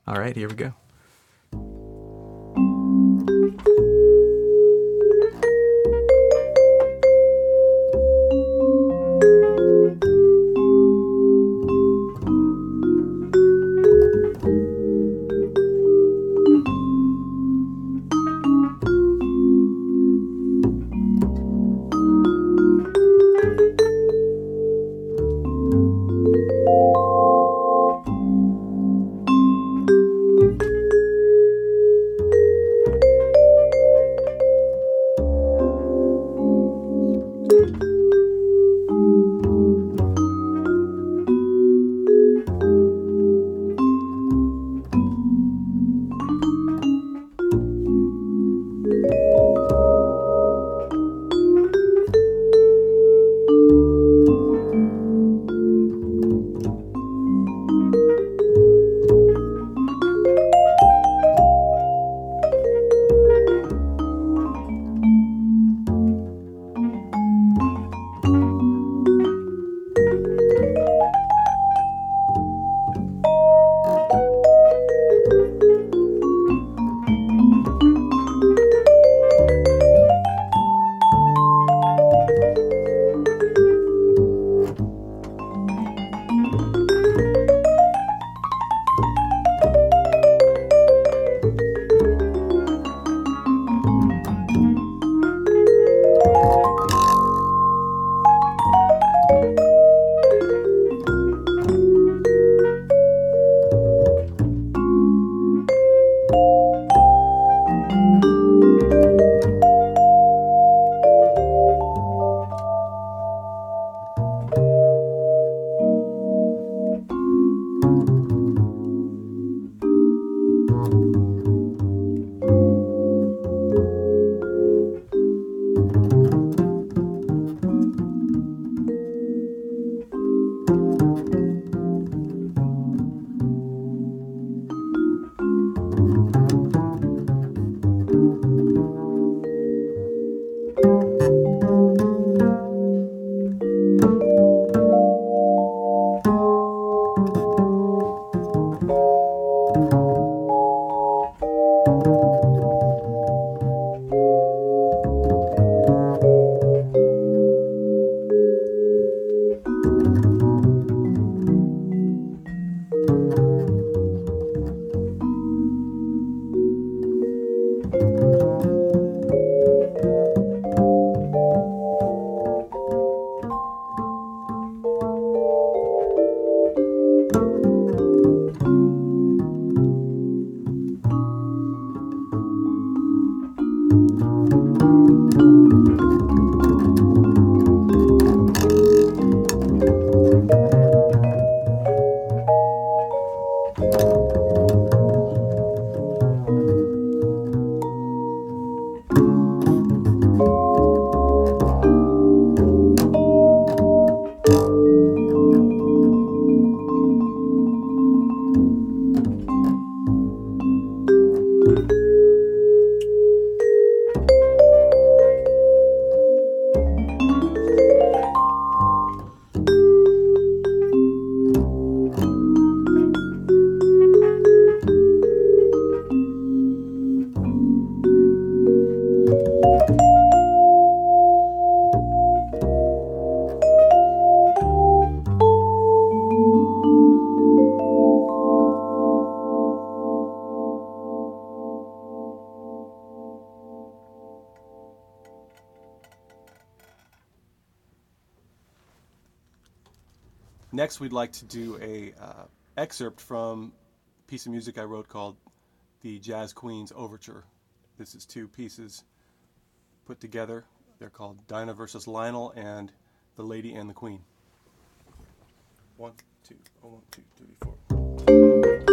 All right, here we go. Next, we'd like to do a excerpt from a piece of music I wrote called the Jazz Queen's Overture. This is two pieces put together. They're called Dinah versus Lionel and The Lady and the Queen. 1, 2, 1, 2, 3, 4.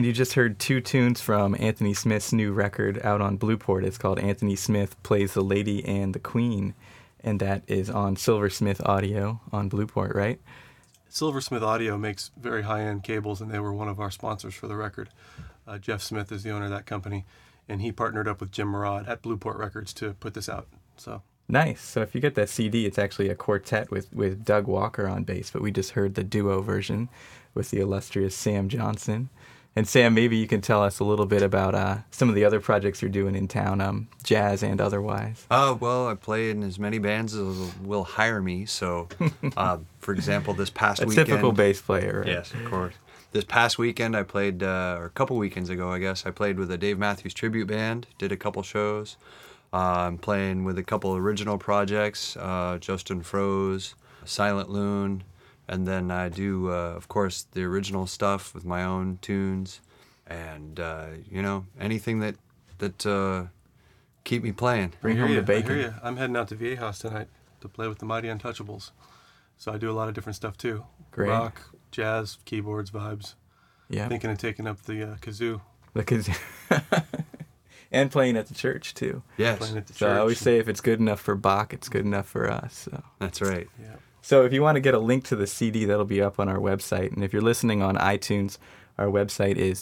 And you just heard 2 tunes from Anthony Smith's new record out on Blueport. It's called Anthony Smith Plays the Lady and the Queen, and that is on Silversmith Audio on Blueport, right? Silversmith Audio makes very high-end cables, and they were one of our sponsors for the record. Jeff Smith is the owner of that company, and he partnered up with Jim Murad at Blueport Records to put this out. So nice. So if you get that CD, it's actually a quartet with Doug Walker on bass, but we just heard the duo version with the illustrious Sam Johnson. And Sam, maybe you can tell us a little bit about some of the other projects you're doing in town, jazz and otherwise. Well, I play in as many bands as will hire me. So, for example, this past weekend... typical bass player, right? Yes, of course. This past weekend I played, or a couple weekends ago, I guess, I played with a Dave Matthews tribute band, did a couple shows. I'm playing with a couple original projects, Justin Froese, Silent Loon, and then I do, of course, the original stuff with my own tunes, and anything that keep me playing. Bring home the bacon. I hear you. I'm heading out to Viejas tonight to play with the Mighty Untouchables, so I do a lot of different stuff too. Great. Rock, jazz, keyboards, vibes. Yeah. Thinking of taking up the kazoo. The kazoo. And playing at the church too. Yes. Playing at the So church. I always say if it's good enough for Bach, it's good enough for us. So. That's right. Yeah. So if you want to get a link to the CD, that'll be up on our website. And if you're listening on iTunes, our website is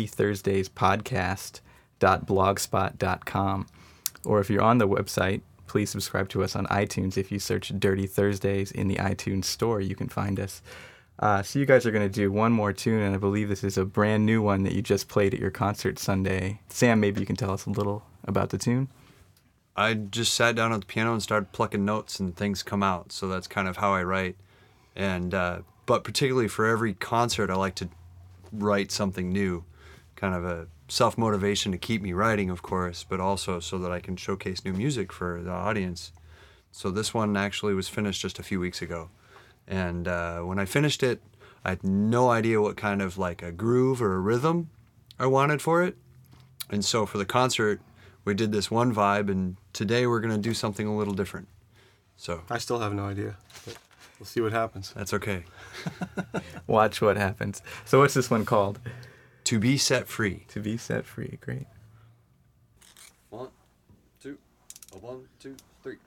dirtythursdayspodcast.blogspot.com. Or if you're on the website, please subscribe to us on iTunes. If you search Dirty Thursdays in the iTunes store, you can find us. So you guys are going to do one more tune, and I believe this is a brand new one that you just played at your concert Sunday. Sam, maybe you can tell us a little about the tune? I just sat down at the piano and started plucking notes, and things come out. So that's kind of how I write. And but particularly for every concert, I like to write something new, kind of a self-motivation to keep me writing, of course, but also so that I can showcase new music for the audience. So this one actually was finished just a few weeks ago. And when I finished it, I had no idea what kind of like a groove or a rhythm I wanted for it. And so for the concert, we did this one vibe, and today we're going to do something a little different. So I still have no idea, but we'll see what happens. that's okay. Watch what happens. So what's this one called? To Be Set Free. To Be Set Free. Great. 1, 2, 1, 2, 3.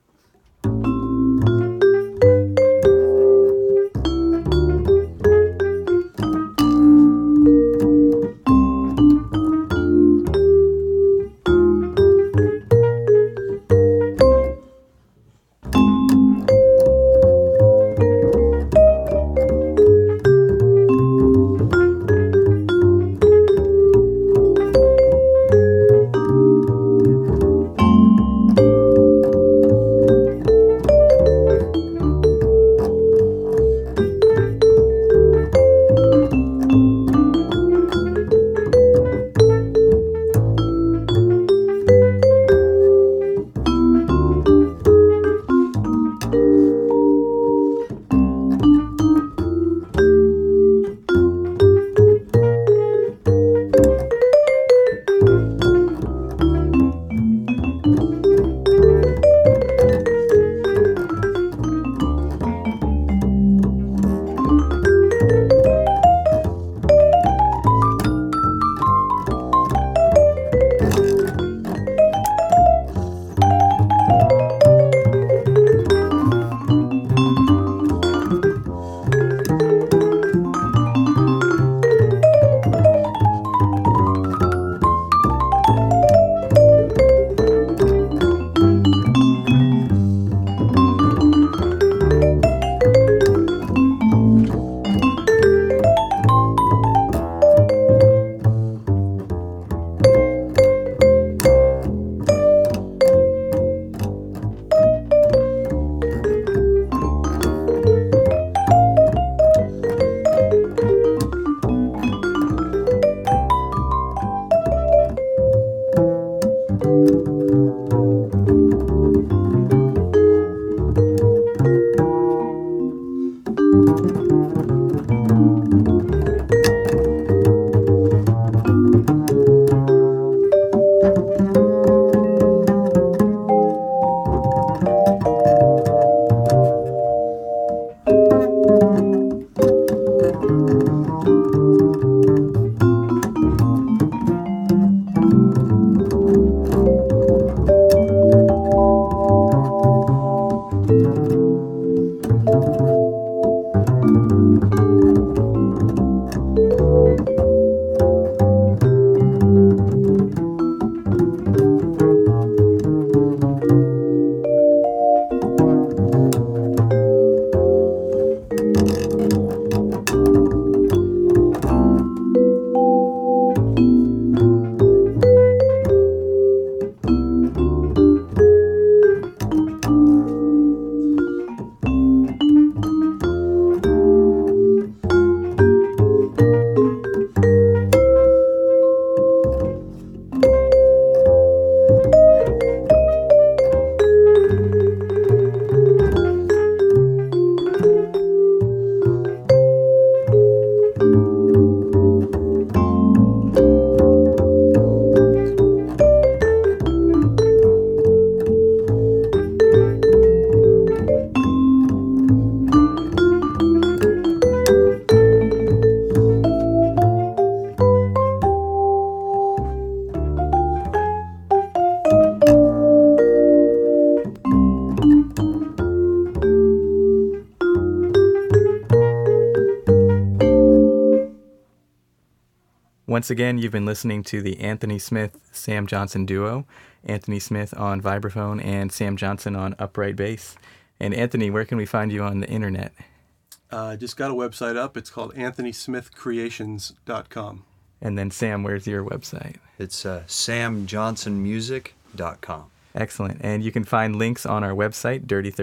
Once again, you've been listening to the Anthony Smith-Sam Johnson duo. Anthony Smith on vibraphone and Sam Johnson on upright bass. And Anthony, where can we find you on the internet? Just got a website up. It's called AnthonySmithCreations.com. And then Sam, where's your website? It's samjohnsonmusic.com. Excellent. And you can find links on our website,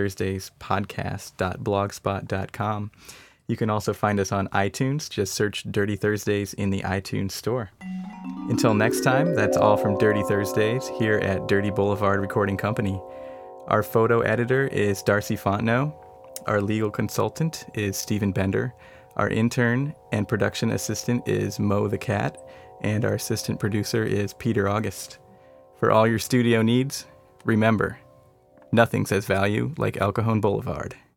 dirtythursdayspodcast.blogspot.com. You can also find us on iTunes. Just search Dirty Thursdays in the iTunes store. Until next time, that's all from Dirty Thursdays here at Dirty Boulevard Recording Company. Our photo editor is Darcy Fontenot. Our legal consultant is Stephen Bender. Our intern and production assistant is Mo the Cat. And our assistant producer is Peter August. For all your studio needs, remember, nothing says value like El Cajon Boulevard.